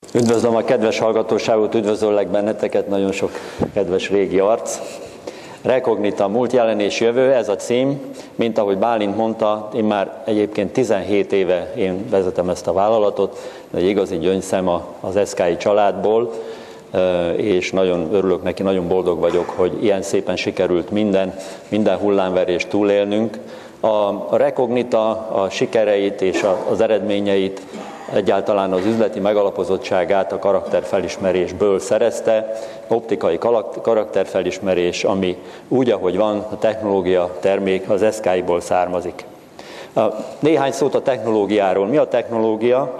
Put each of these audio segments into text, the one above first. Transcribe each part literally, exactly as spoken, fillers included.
Üdvözlöm a kedves hallgatóságot, üdvözöllek benneteket, nagyon sok kedves régi arc. Recognita, múlt, jelen és jövő, ez a cím, mint ahogy Bálint mondta, én már egyébként tizenhét éve én vezetem ezt a vállalatot, egy igazi gyöngyszem az es ká i családból, és nagyon örülök neki, nagyon boldog vagyok, hogy ilyen szépen sikerült minden, minden hullámverést túlélnünk. A Recognita a sikereit és az eredményeit, egyáltalán az üzleti megalapozottságát a karakterfelismerésből szerezte, optikai karakterfelismerés, ami úgy, ahogy van, a technológia, termék az es ká i-ból származik. Néhány szót a technológiáról. Mi a technológia?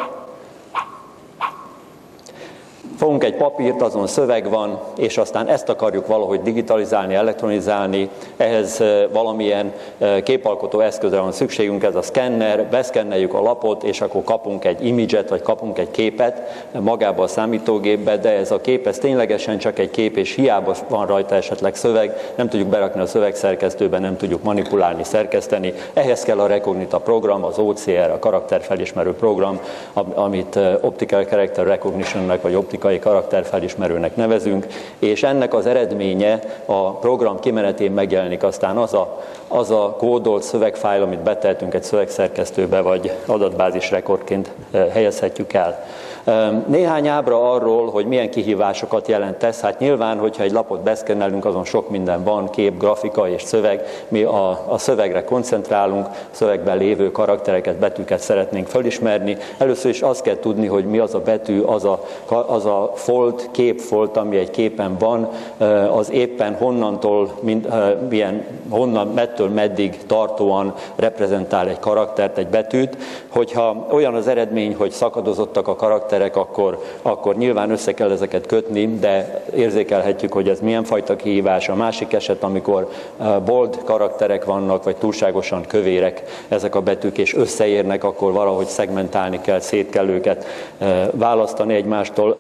Fogunk egy papírt, azon szöveg van, és aztán ezt akarjuk valahogy digitalizálni, elektronizálni, ehhez valamilyen képalkotó eszközre van szükségünk, ez a szkenner, beszkenneljük a lapot, és akkor kapunk egy imidzset, vagy kapunk egy képet magába a számítógépbe, de ez a kép, ez ténylegesen csak egy kép, és hiába van rajta esetleg szöveg, nem tudjuk berakni a szövegszerkesztőbe, nem tudjuk manipulálni, szerkeszteni. Ehhez kell a Recognita program, az o cé er, a karakterfelismerő program, amit Optical Character Recognition-nek, vagy optikai karakterfelismerőnek nevezünk, és ennek az eredménye a program kimenetén megjelenik aztán az a, az a kódolt szövegfájl, amit beteltünk egy szövegszerkesztőbe, vagy adatbázis rekordként helyezhetjük el. Néhány ábra arról, hogy milyen kihívásokat jelent ez. Hát nyilván, hogyha egy lapot beszkennelünk, azon sok minden van, kép, grafika és szöveg. Mi a, a szövegre koncentrálunk, a szövegben lévő karaktereket, betűket szeretnénk felismerni. Először is azt kell tudni, hogy mi az a betű, az a, az a folt, képfolt, ami egy képen van, az éppen honnantól, mind, milyen, honnan, mettől meddig tartóan reprezentál egy karaktert, egy betűt. Hogyha olyan az eredmény, hogy szakadozottak a karakterek, Akkor, akkor nyilván össze kell ezeket kötni, de érzékelhetjük, hogy ez milyen fajta kihívás. A másik eset, amikor bold karakterek vannak, vagy túlságosan kövérek ezek a betűk, és összeérnek, akkor valahogy szegmentálni kell, szét kell őket választani egymástól.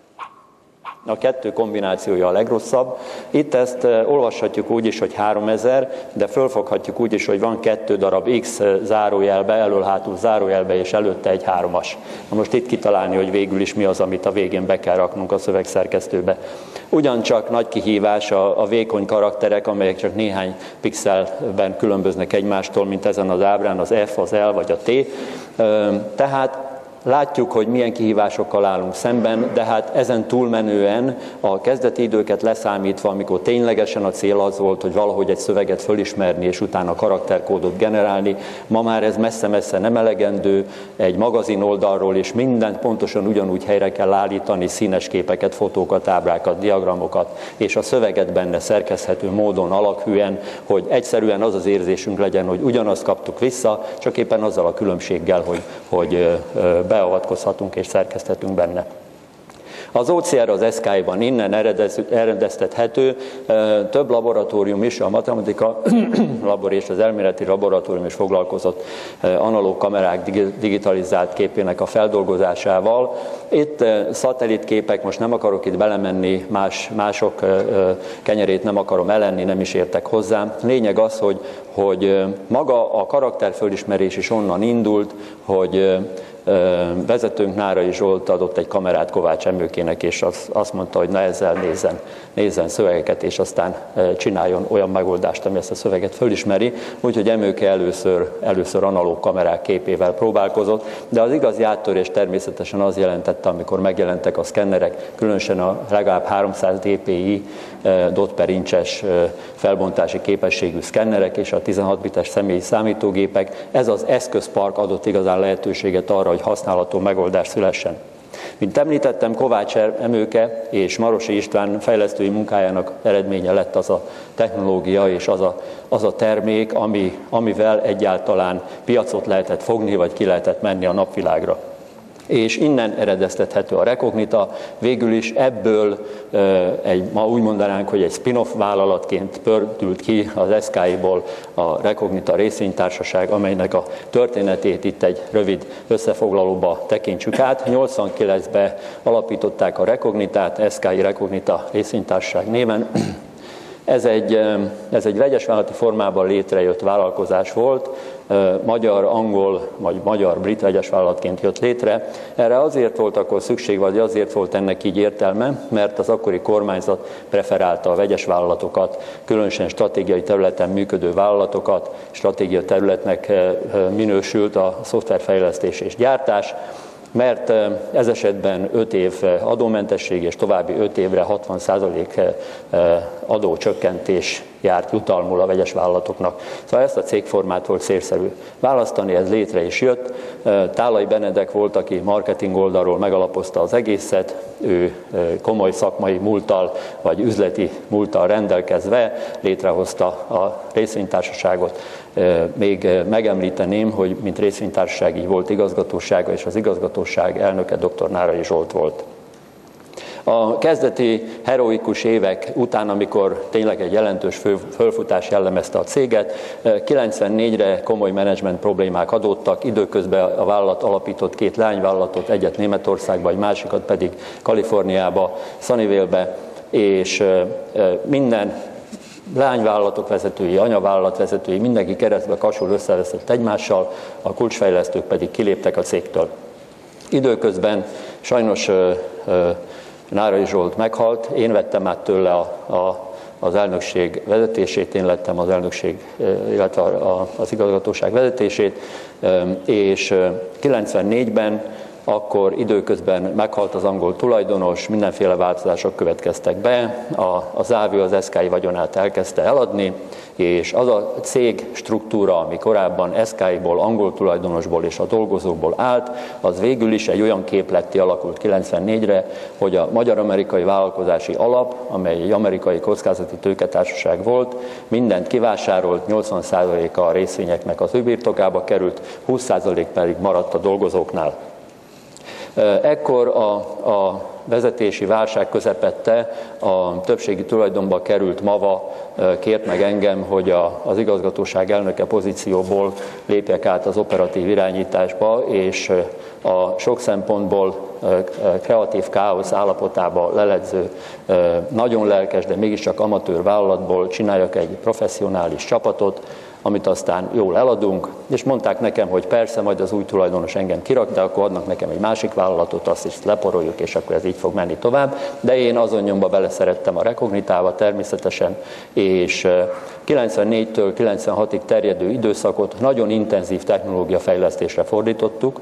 A kettő kombinációja a legrosszabb. Itt ezt olvashatjuk úgy is, hogy háromezer, de fölfoghatjuk úgy is, hogy van kettő darab X zárójelbe, elől-hátul zárójelbe, és előtte egy háromas. Na most itt kitalálni, hogy végül is mi az, amit a végén be kell raknunk a szövegszerkesztőbe. Ugyancsak nagy kihívás a, a vékony karakterek, amelyek csak néhány pixelben különböznek egymástól, mint ezen az ábrán, az F, az L vagy a T. Tehát látjuk, hogy milyen kihívásokkal állunk szemben, de hát ezen túlmenően a kezdeti időket leszámítva, amikor ténylegesen a cél az volt, hogy valahogy egy szöveget fölismerni, és utána karakterkódot generálni, ma már ez messze-messze nem elegendő, egy magazin oldalról is mindent pontosan ugyanúgy helyre kell állítani, színes képeket, fotókat, ábrákat, diagramokat, és a szöveget benne szerkeszthető módon, alakhűen, hogy egyszerűen az az érzésünk legyen, hogy ugyanazt kaptuk vissza, csak éppen azzal a különbséggel, hogy, hogy beavatkozhatunk és szerkeszthetünk benne. Az o cé er az es ká i-ban innen eredeztethető, több laboratórium is, a matematika labor és az elméleti laboratórium is foglalkozott analóg kamerák digitalizált képének a feldolgozásával. Itt szatellitképek, most nem akarok itt belemenni, más, mások kenyerét nem akarom elenni, nem is értek hozzá. Lényeg az, hogy, hogy maga a karakterfölismerés is onnan indult, hogy vezetőnk Nárai Zsolt adott egy kamerát Kovács Emőkének, és azt mondta, hogy na ezzel nézzen, nézzen szövegeket, és aztán csináljon olyan megoldást, ami ezt a szöveget fölismeri. Úgyhogy Emőke először, először analóg kamerák képével próbálkozott, de az igazi áttörés természetesen az jelentette, amikor megjelentek a szkennerek, különösen a legalább háromszáz dé pé i dot per incses felbontási képességű szkennerek és a tizenhat bites személyi számítógépek. Ez az eszközpark adott igazán lehetőséget arra, hogy használható megoldás szülessen. Mint említettem, Kovács Emőke és Marosi István fejlesztői munkájának eredménye lett az a technológia és az a, az a termék, ami, amivel egyáltalán piacot lehetett fogni, vagy ki lehetett menni a napvilágra. És innen eredeztethető a Recognita, végül is ebből egy, ma úgy mondanánk, hogy egy spin-off vállalatként pördült ki az es ká i-ból a Recognita részvénytársaság, amelynek a történetét itt egy rövid összefoglalóba tekintsük át. nyolcvankilencben alapították a Recognitát, es ká i Recognita részvénytársaság néven, Ez egy, ez egy vegyes vállalati formában létrejött vállalkozás volt, magyar, angol vagy magyar-brit vegyes vállalatként jött létre. Erre azért volt akkor szükség, vagy azért volt ennek így értelme, mert az akkori kormányzat preferálta a vegyes vállalatokat, különösen stratégiai területen működő vállalatokat, stratégiai területnek minősült a szoftverfejlesztés és gyártás, mert ez esetben öt év adómentesség és további öt évre hatvan százalék adócsökkentés járt jutalmul a vegyes vállalatoknak. Szóval ezt a cégformát volt célszerű választani, ez létre is jött. Tálai Benedek volt, aki marketing oldalról megalapozta az egészet, ő komoly szakmai múlttal vagy üzleti múlttal rendelkezve létrehozta a részvénytársaságot. Még megemlíteném, hogy mint részvénytársaság így volt igazgatósága, és az igazgatóság elnöke dr. Nárai Zsolt volt. A kezdeti heroikus évek után, amikor tényleg egy jelentős fölfutás jellemezte a céget, kilencvennégyre komoly menedzsment problémák adódtak, időközben a vállalat alapított két lányvállalatot, egyet Németországba, egy másikat pedig Kaliforniába, Sunnyvale-be, és minden lányvállalatok vezetői, anyavállalat vezetői, mindenki keresztbe kasul összeveszett egymással, a kulcsfejlesztők pedig kiléptek a cégtől. Időközben sajnos Nárai Zsolt meghalt, én vettem át tőle a, a, az elnökség vezetését, én lettem az elnökség, illetve az igazgatóság vezetését, és kilencvennégyben akkor időközben meghalt az angol tulajdonos, mindenféle változások következtek be, a, az Ávő az es ká i vagyonát elkezdte eladni, és az a cég struktúra, ami korábban es ká i-ból, angol tulajdonosból és a dolgozókból állt, az végül is egy olyan képletté alakult kilencvennégyre, hogy a Magyar-Amerikai Vállalkozási Alap, amely egy amerikai kockázati tőketársaság volt, mindent kivásárolt, nyolcvan százaléka a részvényeknek az ő birtokába került, húsz százalék pedig maradt a dolgozóknál. Ekkor a, a vezetési válság közepette a többségi tulajdonba került MAVA kért meg engem, hogy a, az igazgatóság elnöke pozícióból lépjek át az operatív irányításba, és a sok szempontból kreatív káosz állapotába leledző, nagyon lelkes, de mégiscsak amatőr vállalatból csináljak egy professzionális csapatot, amit aztán jól eladunk, és mondták nekem, hogy persze, majd az új tulajdonos engem kirak, de akkor adnak nekem egy másik vállalatot, azt is leporoljuk, és akkor ez így fog menni tovább. De én azon nyomba beleszerettem a Recognitába természetesen, és kilencvennégytől kilencvenhatig terjedő időszakot nagyon intenzív technológiafejlesztésre fordítottuk,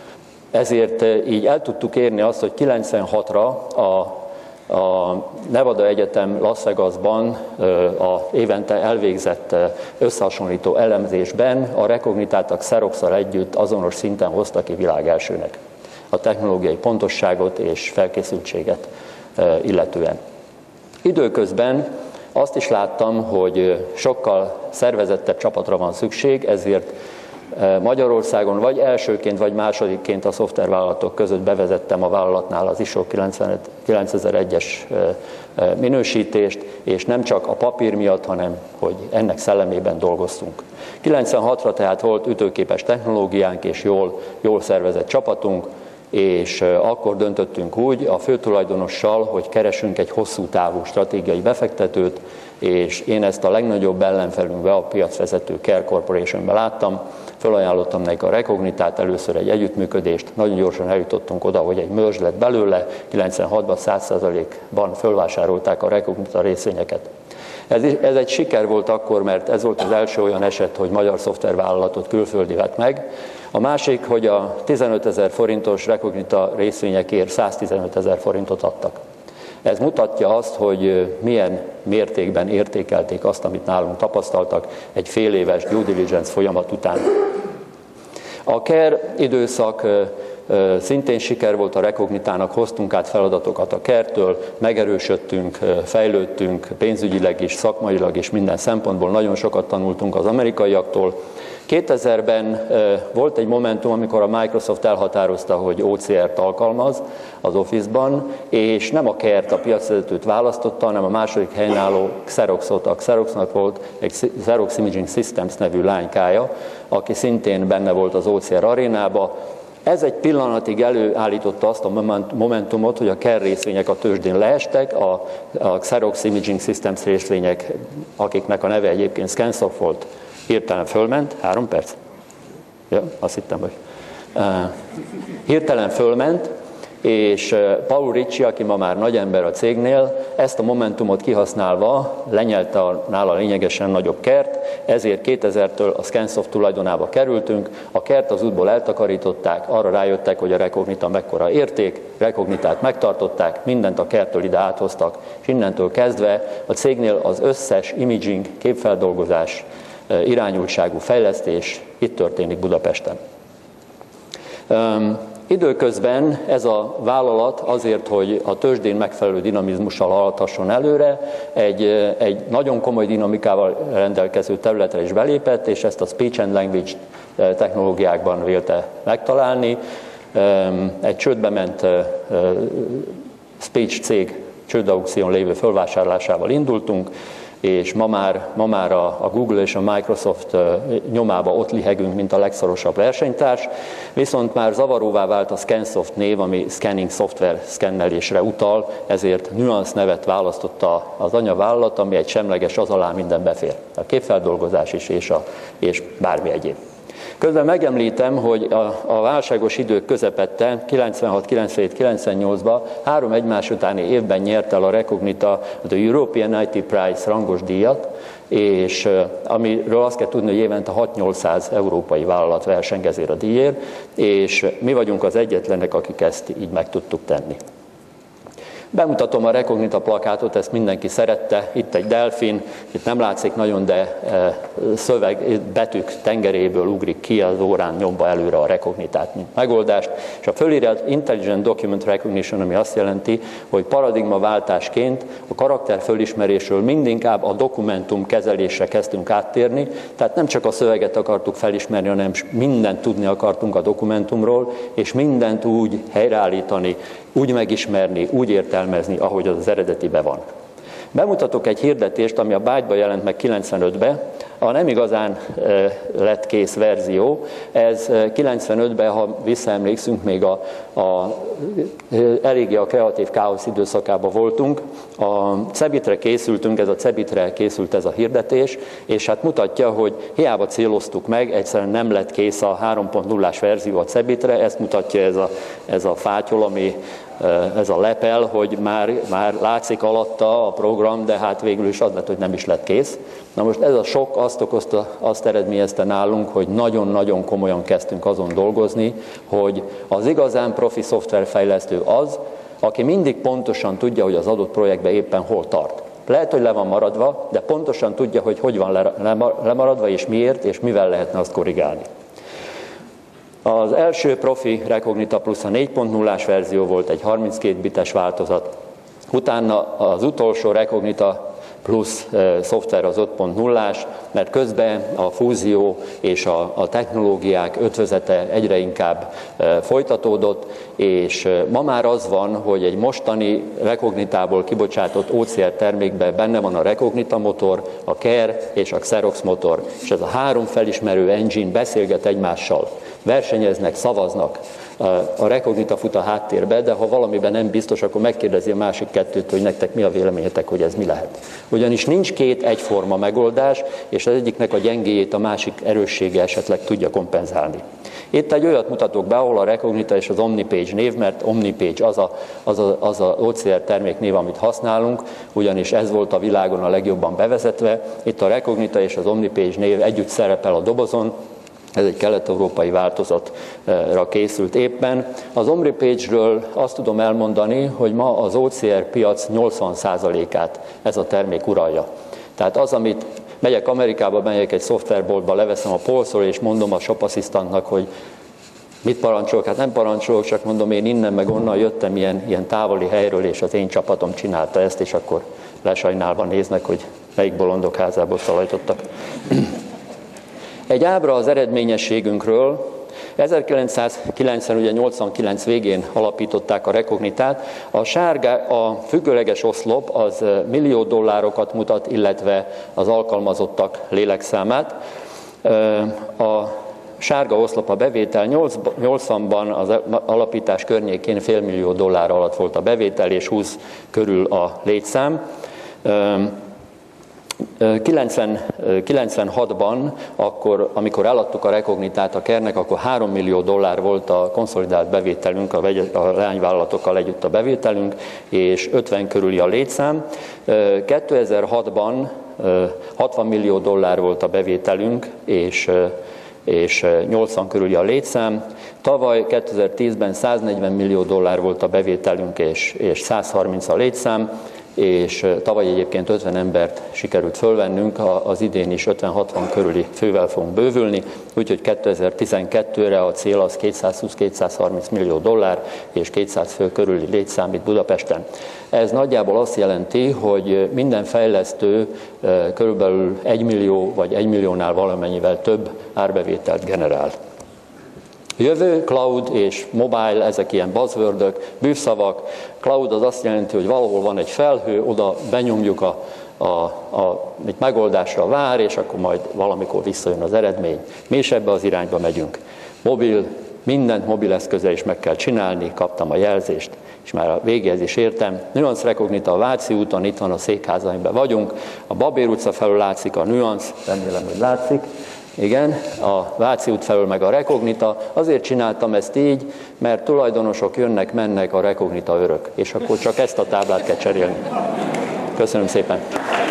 ezért így el tudtuk érni azt, hogy kilencvenhatra a A Nevada Egyetem Las Vegasban a évente elvégzett összehasonlító elemzésben a Recognitát a Xerox-szal együtt azonos szinten hozta ki világ elsőnek a technológiai pontosságot és felkészültséget illetően. Időközben azt is láttam, hogy sokkal szervezettebb csapatra van szükség, ezért Magyarországon vagy elsőként, vagy másodikként a szoftvervállalatok között bevezettem a vállalatnál az i es o kilencezer-egyes minősítést, és nem csak a papír miatt, hanem hogy ennek szellemében dolgoztunk. kilencvenhatra tehát volt ütőképes technológiánk és jól, jól szervezett csapatunk, és akkor döntöttünk úgy a főtulajdonossal, hogy keresünk egy hosszú távú stratégiai befektetőt, és én ezt a legnagyobb ellenfelünkbe, a piacvezető Care Corporationbe láttam, felajánlottam neki a Recognitát, először egy együttműködést, nagyon gyorsan eljutottunk oda, hogy egy merge lett belőle, kilencvenhatban száz százalékban fölvásárolták a Recognita részvényeket. Ez, ez egy siker volt akkor, mert ez volt az első olyan eset, hogy magyar szoftvervállalatot külföldi vett meg. A másik, hogy a tizenötezer forintos Recognita részvényekért száztizenötezer forintot adtak. Ez mutatja azt, hogy milyen mértékben értékelték azt, amit nálunk tapasztaltak egy fél éves due diligence folyamat után. A Care időszak szintén siker volt a Recognitának, hoztunk át feladatokat a Care-től, megerősödtünk, fejlődtünk pénzügyileg is, szakmailag is, minden szempontból nagyon sokat tanultunk az amerikaiaktól. kétezerben volt egy momentum, amikor a Microsoft elhatározta, hogy o cé er-t alkalmaz az Office-ban, és nem a Care-t, a piacvezetőt választotta, hanem a második helyen álló Xeroxot. A Xeroxnak volt egy Xerox Imaging Systems nevű lánykája, aki szintén benne volt az o cé er arénába. Ez egy pillanatig előállította azt a momentumot, hogy a Kerr részvények a tőzsdén leestek, a, a Xerox Imaging Systems részvények, akiknek a neve egyébként Scansoft volt, hirtelen fölment, három perc? Ja, azt hittem, hogy uh, hirtelen fölment, és Paul Ritchie, aki ma már nagy ember a cégnél, ezt a momentumot kihasználva lenyelte a nála lényegesen nagyobb Kerrt, ezért kétezertől a Scansoft tulajdonába kerültünk, a Kerrt az útból eltakarították, arra rájöttek, hogy a Recognita mekkora érték, Recognitát megtartották, mindent a Kerrtől ide áthoztak, és innentől kezdve a cégnél az összes imaging, képfeldolgozás, irányultságú fejlesztés itt történik Budapesten. Um, Időközben ez a vállalat azért, hogy a tőzsdén megfelelő dinamizmussal haladhasson előre, egy, egy nagyon komoly dinamikával rendelkező területre is belépett, és ezt a speech and language technológiákban vélte megtalálni. Egy csődbe ment speech cég csődaukción lévő fölvásárlásával indultunk, és ma már, ma már a, a Google és a Microsoft nyomába ott lihegünk, mint a legszorosabb versenytárs, viszont már zavaróvá vált a Scansoft név, ami scanning szoftver szkennelésre utal, ezért Nuance nevet választotta az anyavállalat, ami egy semleges, az alá minden befér. A képfeldolgozás is, és, a, és bármi egyéb. Közben megemlítem, hogy a, a válságos idők közepette, kilencvenhat, kilencvenhét, kilencvennyolcban három egymás utáni évben nyerte el a Recognita the European i té Prize rangos díjat, és amiről azt kell tudni, hogy évente hat-nyolcszáz európai vállalat verseng ezért a díjért, és mi vagyunk az egyetlenek, akik ezt így meg tudtuk tenni. Bemutatom a Recognita plakátot, ezt mindenki szerette, itt egy delfin, itt nem látszik nagyon, de szöveg, betűk tengeréből ugrik ki az órán nyomba előre a Recognitát, mint megoldást, és a fölírat Intelligent Document Recognition, ami azt jelenti, hogy paradigmaváltásként a karakter fölismerésről mindinkább a dokumentum kezelésre kezdtünk áttérni, tehát nem csak a szöveget akartuk felismerni, hanem mindent tudni akartunk a dokumentumról, és mindent úgy helyreállítani, úgy megismerni, úgy értelmezni, ahogy az az eredetiben van. Bemutatok egy hirdetést, ami a Byte-ba jelent meg kilencvenötben, a nem igazán lett kész verzió. Ez kilencvenötben, ha visszaemlékszünk, még a, a, eléggé a kreatív káosz időszakában voltunk. A Cebitre készültünk, ez a Cebitre készült ez a hirdetés, és hát mutatja, hogy hiába céloztuk meg, egyszerűen nem lett kész a három pont nullás verzió a Cebitre, ezt mutatja ez a, ez a fátyol, ami ez a lepel, hogy már, már látszik alatta a program, de hát végül is az lett, hogy nem is lett kész. Na most ez a sok azt okozta, azt eredményezte nálunk, hogy nagyon-nagyon komolyan kezdtünk azon dolgozni, hogy az igazán profi szoftverfejlesztő az, aki mindig pontosan tudja, hogy az adott projektben éppen hol tart. Lehet, hogy le van maradva, de pontosan tudja, hogy hogy van lemaradva, és miért, és mivel lehetne azt korrigálni. Az első profi Recognita Plus a négy pont nullás verzió volt, egy harminckét bites változat. Utána az utolsó Recognita Plus szoftver az öt pont nullás, mert közben a fúzió és a, a technológiák ötvözete egyre inkább folytatódott, és ma már az van, hogy egy mostani Recognitából kibocsátott o cé er termékben benne van a Recognita motor, a Kerr és a Xerox motor, és ez a három felismerő engine beszélget egymással, versenyeznek, szavaznak. A Recognita fut a háttérbe, de ha valamiben nem biztos, akkor megkérdezi a másik kettőt, hogy nektek mi a véleményetek, hogy ez mi lehet. Ugyanis nincs két egyforma megoldás, és az egyiknek a gyengéjét a másik erőssége esetleg tudja kompenzálni. Itt egy olyat mutatok be, ahol a Recognita és az OmniPage név, mert OmniPage az a, az a, az a o cé er terméknév, amit használunk, ugyanis ez volt a világon a legjobban bevezetve. Itt a Recognita és az OmniPage név együtt szerepel a dobozon. Ez egy kelet-európai változatra készült éppen. Az OmniPage-ről azt tudom elmondani, hogy ma az o cé er piac nyolcvan százalékát ez a termék uralja. Tehát az, amit megyek Amerikába, megyek egy szoftverboltba, leveszem a polcról, és mondom a shop assistantnak, hogy mit parancsolok, hát nem parancsolok, csak mondom, én innen meg onnan jöttem ilyen, ilyen távoli helyről, és az én csapatom csinálta ezt, és akkor lesajnálva néznek, hogy melyik bolondok házából szalajtottak. Egy ábra az eredményességünkről. ezerkilencszázkilencven, ugye nyolcvankilenc végén alapították a Recognitát. A sárga, a függőleges oszlop az millió dollárokat mutat, illetve az alkalmazottak lélekszámát. A Sárga oszlop a bevétel, nyolcvanban az alapítás környékén félmillió dollár alatt volt a bevétel, és húsz körül a létszám. kilencvenhatban, akkor, amikor eladtuk a Recognitát a Kernnek, akkor három millió dollár volt a konszolidált bevételünk, a, vegy, a leányvállalatokkal együtt a bevételünk, és ötven körüli a létszám. kétezer-hatban hatvan millió dollár volt a bevételünk, és, és nyolcvan körüli a létszám. Tavaly kétezer-tízben száznegyven millió dollár volt a bevételünk, és, és száz harminc a létszám, és tavaly egyébként ötven embert sikerült fölvennünk, az idén is ötven-hatvan körüli fővel fogunk bővülni, úgyhogy kétezer-tizenkettőre a cél az kétszázhúsz-kétszázharminc millió dollár és kétszáz fő körüli létszám itt Budapesten. Ez nagyjából azt jelenti, hogy minden fejlesztő körülbelül egy millió vagy egy milliónál valamennyivel több árbevételt generál. Jövő, cloud és mobile, ezek ilyen buzzwordök, bűvszavak. Cloud az azt jelenti, hogy valahol van egy felhő, oda benyomjuk a, a, a egy megoldásra vár, és akkor majd valamikor visszajön az eredmény. Mi is ebbe az irányba megyünk. Mobil, mindent mobileszközzel is meg kell csinálni, kaptam a jelzést, és már a végéhez is értem. Nuance Recognita a Váci úton, itt van a székházaimban vagyunk. A Babér utca felől látszik a Nuance, remélem, hogy látszik. Igen, a Váci út felől meg a Recognita. Azért csináltam ezt így, mert tulajdonosok jönnek, mennek, a Recognita örök. És akkor csak ezt a táblát kell cserélni. Köszönöm szépen!